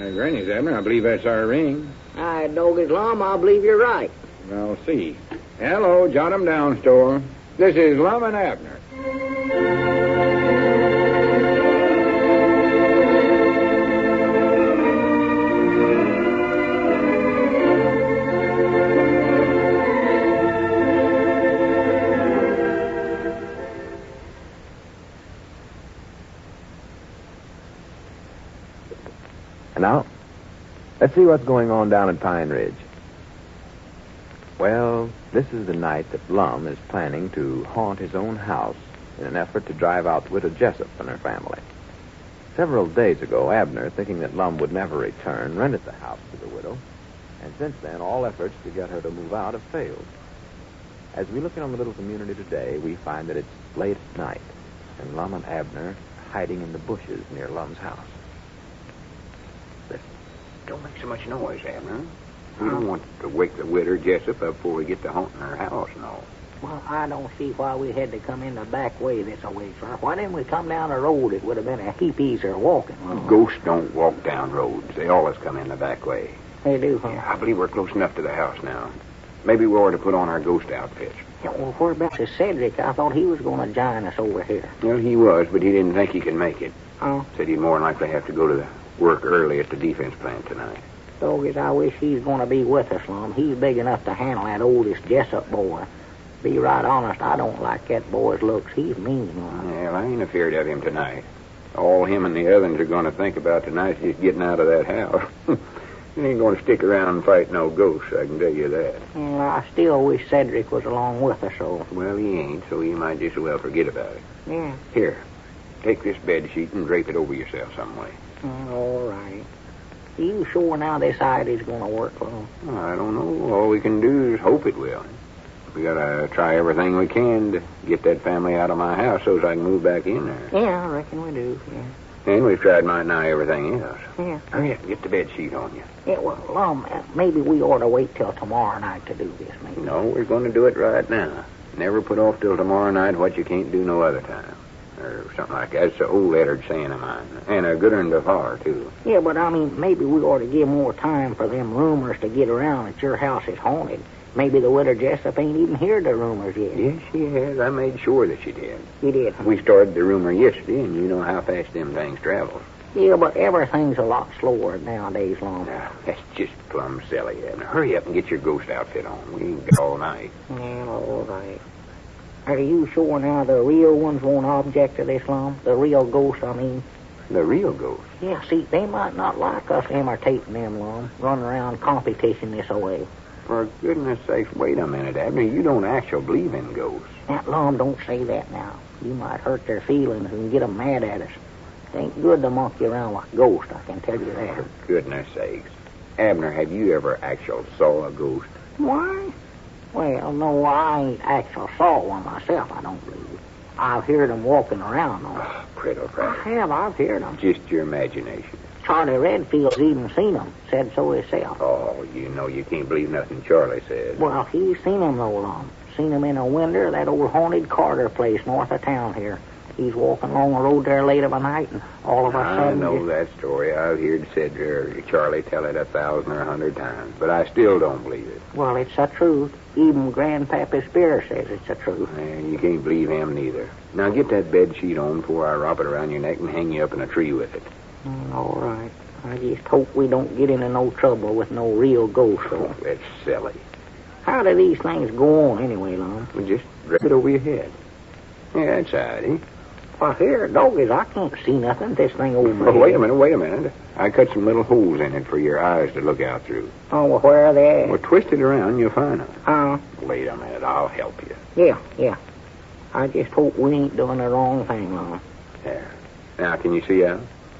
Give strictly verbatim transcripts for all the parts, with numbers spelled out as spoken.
Uh, Granny's, Abner. I believe that's our ring. I dog his Lum, I believe you're right. I'll see. Hello, jot 'em down, store. This is Lum and Abner. Now, let's see what's going on down at Pine Ridge. Well, this is the night that Lum is planning to haunt his own house in an effort to drive out Widow Jessup and her family. Several days ago, Abner, thinking that Lum would never return, rented the house to the widow, and since then, all efforts to get her to move out have failed. As we look in on the little community today, we find that it's late at night, and Lum and Abner are hiding in the bushes near Lum's house. Don't make so much noise, Abner. We don't want to wake the widow Jessup up before we get to haunting her house, no. Well, I don't see why we had to come in the back way this way, sir. Why didn't we come down the road? It would have been a heap easier walking. Ghosts don't walk down roads. They always come in the back way. They do, huh? Yeah, I believe we're close enough to the house now. Maybe we ought to put on our ghost outfits. Yeah, well, whereabouts is Cedric? I thought he was going to join us over here. Well, he was, but he didn't think he could make it. Oh? Said he'd more than likely have to go to the work early at the defense plant tonight. Doggies, I wish he's going to be with us, Lum. He's big enough to handle that oldest Jessup boy. Be right honest, I don't like that boy's looks. He's mean, Lum. Well, I ain't afeard of him tonight. All him and the others are going to think about tonight is getting out of that house. He ain't going to stick around and fight no ghosts, I can tell you that. Well, I still wish Cedric was along with us, so... Well, he ain't, so you might just as well forget about it. Yeah. Here, take this bed sheet and drape it over yourself some way. Mm, all right. Are you sure now this idea's going to work, Lum? Well, I don't know. All we can do is hope it will. We got to try everything we can to get that family out of my house so as I can move back in there. Yeah, I reckon we do, yeah. And we've tried might nigh everything else. Yeah. Hurry up, get the bed sheet on you. Yeah, well, Lum, uh, maybe we ought to wait till tomorrow night to do this, maybe. No, we're going to do it right now. Never put off till tomorrow night what you can't do no other time. Or something like that. It's an old lettered saying of mine. And a good one to far, too. Yeah, but, I mean, maybe we ought to give more time for them rumors to get around that your house is haunted. Maybe the widow Jessup ain't even heard the rumors yet. Yes, she has. I made sure that she did. You did, huh? We started the rumor yesterday, and you know how fast them things travel. Yeah, but everything's a lot slower nowadays, Lum. Now, that's just plumb silly. Now, hurry up and get your ghost outfit on. We ain't got all night. Yeah, all right. Are you sure now the real ones won't object to this, Lum? The real ghosts, I mean. The real ghosts? Yeah, see, they might not like us imitating them, Lum. Running around competition this way. For goodness sakes, wait a minute, Abner. You don't actually believe in ghosts. Now, Lum, don't say that now. You might hurt their feelings and get them mad at us. It ain't good to monkey around with ghosts, I can tell you that. For goodness sakes. Abner, have you ever actually saw a ghost? Why? Well, no, I ain't actually saw one myself, I don't believe. I've heard them walking around, though. Oh, Criddle crap. I have, I've heard them. Just your imagination. Charlie Redfield's even seen them, said so himself. Oh, you know you can't believe nothing Charlie says. Well, he's seen them, though, Lum. Seen them in a window of that old haunted Carter place north of town here. He's walking along the road there late of a night, and all of a I sudden... know just... that story. I've heard Cedric, Charlie tell it a thousand or a hundred times, but I still don't believe it. Well, it's the truth. Even Grandpappy Spear says it's the truth. And you can't believe him neither. Now get that bed sheet on before I wrap it around your neck and hang you up in a tree with it. Mm, all right. I just hope we don't get into no trouble with no real ghost. Oh, that's silly. How do these things go on anyway, Lum? Well, just drape it over your head. Yeah, that's all right, eh? Well, here, doggies, I can't see nothing. This thing over my Oh, wait a head. minute, wait a minute. I cut some little holes in it for your eyes to look out through. Oh, well, where are they at? Well, twist it around and you'll find them. Uh, Wait a minute, I'll help you. yeah, yeah. I just hope we ain't doing the wrong thing, Lum. There. Now, can you see out?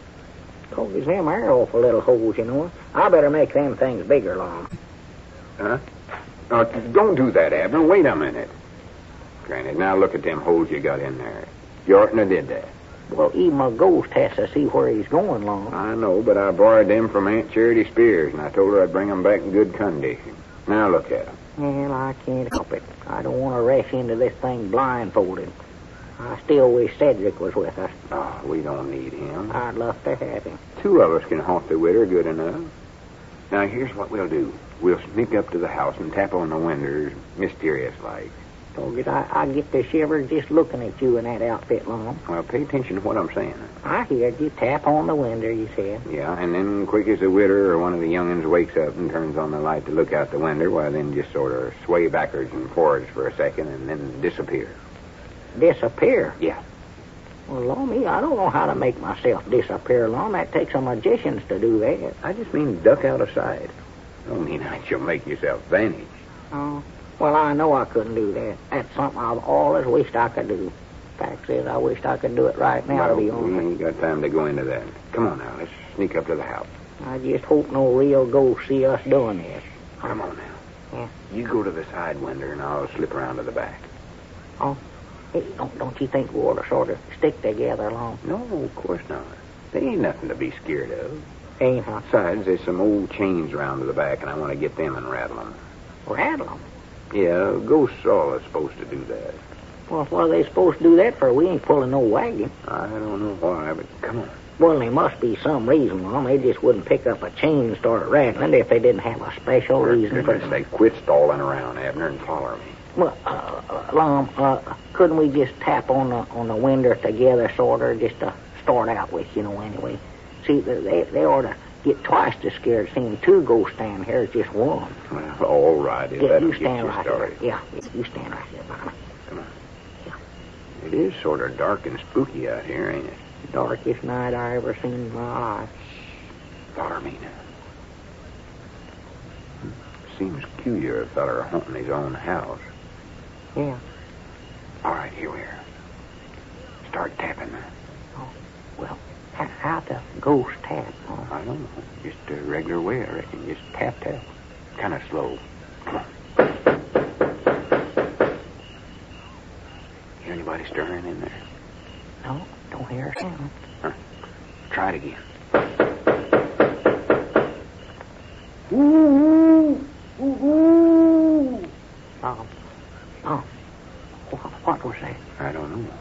Doggies, them are awful little holes, you know. I better make them things bigger, Lum. Huh? Oh, don't do that, Abner. Wait a minute. Granny, now look at them holes you got in there. You oughtn't have did that. Well, even a ghost has to see where he's going, Lum. I know, but I borrowed them from Aunt Charity Spears, and I told her I'd bring them back in good condition. Now look at them. Well, I can't help it. I don't want to rush into this thing blindfolded. I still wish Cedric was with us. Oh, we don't need him. I'd love to have him. Two of us can haunt the widow good enough. Now, here's what we'll do. We'll sneak up to the house and tap on the windows, mysterious-like. Told I, I get the shivers just looking at you in that outfit, Lum. Well, pay attention to what I'm saying. I heard you tap on the window, you said. Yeah, and then quick as the widow or one of the young'uns wakes up and turns on the light to look out the window, well, then just sort of sway backwards and forwards for a second and then disappear. Disappear? Yeah. Well, Lummy, I don't know how to make myself disappear, Lum. That takes a magicians to do that. I just mean duck out of sight. I don't mean that you'll make yourself vanish. Oh, well, I know I couldn't do that. That's something I've always wished I could do. Fact is, I wished I could do it right now, well, to be we honest. ain't got time to go into that. Come on now, let's sneak up to the house. I just hope no real ghost see us doing this. Come on now. Yeah. You go to the side window and I'll slip around to the back. Oh, hey, don't, don't you think we ought to sort of stick together, Lum? No, of course not. There ain't nothing to be scared of. Ain't I? Besides, there's some old chains around to the back, and I want to get them and rattle them. Rattle 'em? Yeah, ghosts all are supposed to do that. Well, what are they supposed to do that for? We ain't pulling no wagon. I don't know why, but come on. Well, there must be some reason, Lum. They just wouldn't pick up a chain and start rattling if they didn't have a special reason for Goodness, they quit stalling around, Abner, and follow me. Well, uh, Lum, uh, couldn't we just tap on the on the window together, sort of, just to start out with, you know, anyway? See, they, they ought to get twice as scared seeing two ghosts stand here as just one. Well, all right. If Yeah, that'll you get stand you right started. there. Yeah, you stand right there, Mama. Come on. Yeah. It is sort of dark and spooky out here, ain't it? Darkest night I ever seen in my life. Follow me now. Seems peculiar a feller haunting his own house. Yeah. All right, here we are. Start tapping now. Oh, well, how, how the ghost tap? Oh. I don't know. Just a regular way, I reckon. Just tap, tap. Kind of slow. Come on. Hear anybody stirring in there? No, don't hear a sound. Huh. Try it again. Ooh, ooh, ooh. Oh, oh. What, what was that? I don't know.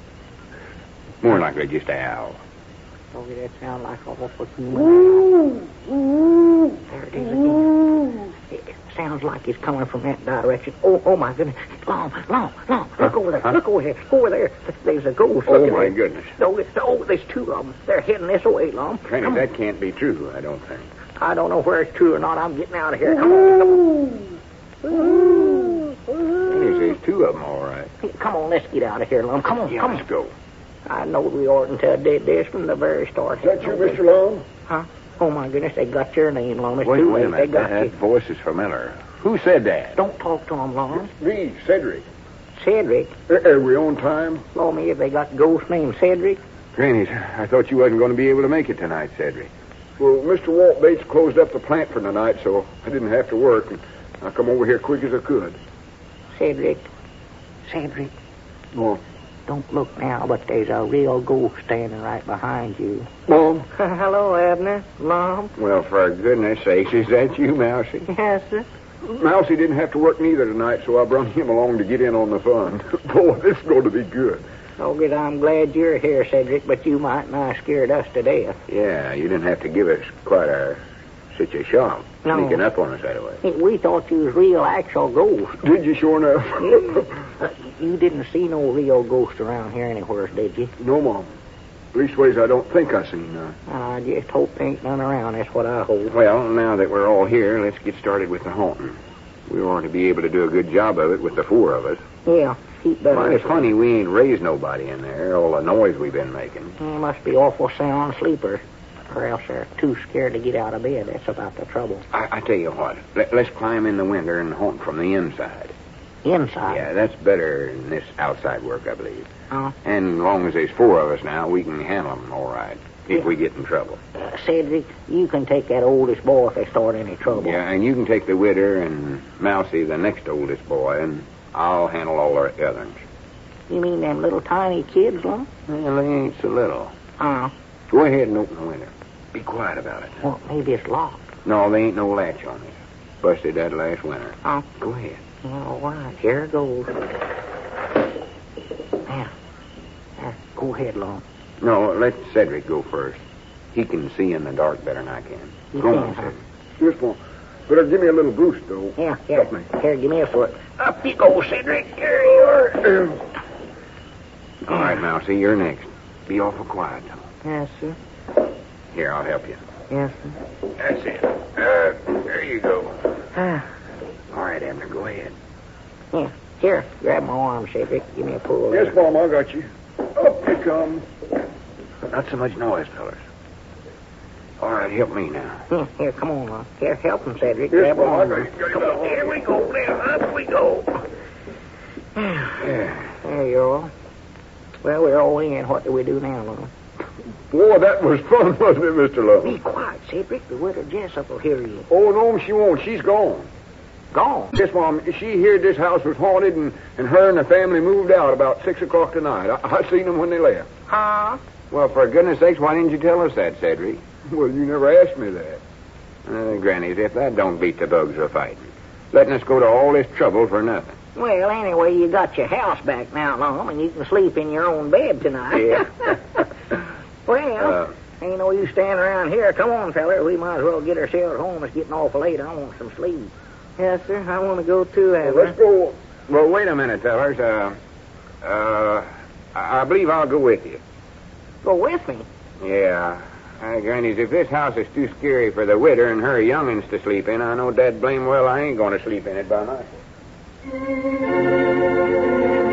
More likely just an owl. Oh, that sound like a awful human. Ooh, ooh. There it is again. It sounds like it's coming from that direction. Oh, oh my goodness. Long, long, long. Look Huh? over there. Huh? Look over there. Over there. There's a ghost. Oh, Look at my that. goodness. No, it's, oh, there's two of them. They're heading this way, Long. Granny, Come that on. can't be true, I don't think. I don't know where it's true or not. I'm getting out of here. Come on, come on. There's, there's two of them, all right. Hey, come on, let's get out of here, Lum. Come on, Yeah, come let's on. go. I know we oughtn't to have did this from the very start. Is that you, Mister Long? Huh? Oh, my goodness, they got your name, Lum. It's Wait, too wait a late. They minute. got That, you. that voice is familiar. Who said that? Don't talk to them, Lum. Me, Cedric. Cedric. Uh, are we on time? Blow me if they got ghost named Cedric. Granny, I thought you wasn't going to be able to make it tonight, Cedric. Well, Mister Walt Bates closed up the plant for tonight, so I didn't have to work. And I come over here quick as I could. Cedric. Cedric. Well, Don't look now, but there's a real ghost standing right behind you. Mom? Hello, Abner. Mom. Well, for goodness sakes, is that you, Mousy? Yes, sir. Mousy didn't have to work neither tonight, so I brought him along to get in on the fun. Boy, this is going to be good. Oh, good. I'm glad you're here, Cedric, but you might nigh scared us to death. Yeah, you didn't have to give us quite a such a shock. No. Sneaking up on us that way. Hey, we thought you was real, actual ghost. Did you sure enough? Uh, you didn't see no real ghost around here anywhere, did you? No, Mom. Leastways, I don't think I seen none. I just hope there ain't none around. That's what I hope. Well, now that we're all here, let's get started with the haunting. We ought to be able to do a good job of it with the four of us. Yeah, keep better. Well, it's funny we ain't raised nobody in there, all the noise we've been making. They must be awful sound sleepers, or else they're too scared to get out of bed. That's about the trouble. I, I tell you what, let, let's climb in the window and haunt from the inside. Inside. Yeah, that's better than this outside work, I believe. Oh. And as long as there's four of us now, we can handle them all right, if Yeah. we get in trouble. Uh, Cedric, you can take that oldest boy if they start any trouble. Yeah, and you can take the widder and Mousy, the next oldest boy, and I'll handle all our others. You mean them little tiny kids, Lum? Well, they ain't so little. Oh. Go ahead and open the window. Be quiet about it. Well, maybe it's locked. No, there ain't no latch on it. Busted that last winter. Oh. Go ahead. All right, here it goes. Now, Go ahead, Lum. No, let Cedric go first. He can see in the dark better than I can. You Go can, on, huh? Cedric. Yes, Mom. Better give me a little boost, though. Yeah, here. Help me. Here, give me a foot. Up you go, Cedric. Here you are. All right, Mousy, you're next. Be awful quiet, though. Yes, sir. Here, I'll help you. Yes, sir. That's it. Uh, there you go. Ah, All right, Abner, go ahead. yeah. Here, grab my arm, Cedric. Give me a pull. Yes, there. Mom, I got you. Up you come. Not so much noise, fellas. All right, help me now. Here, here, come on, Lum. Here, help him, Cedric. Yes, grab my Mom, I arm. got you. Got you Come by on, the here arm. we go. Now, up we go. Yeah. There you are. Well, we're all in. What do we do now, Lum? Boy, that was fun, wasn't it, Mister Be Love? quiet, Cedric. The widow Jessup will hear you. Oh, no, she won't. She's gone. Gone. Yes, Mom. She heard this house was haunted, and, and her and the family moved out about six o'clock tonight. I, I seen them when they left. Huh? Well, for goodness sakes, why didn't you tell us that, Cedric? Well, you never asked me that. Uh, Granny's, if that don't beat the bugs of fighting. Letting us go to all this trouble for nothing. Well, anyway, you got your house back now, Lum, and you can sleep in your own bed tonight. Yeah. Well, Uh, ain't no use standing around here. Come on, feller. We might as well get ourselves home. It's getting awful late. I want some sleep. Yes, sir. I want to go too, Well, Abner. let's go. Well, wait a minute, fellas. Uh, uh, I I believe I'll go with you. Go with me. Yeah. Uh, Granny's, if this house is too scary for the widder and her young'uns to sleep in, I know dad blame well I ain't going to sleep in it by myself.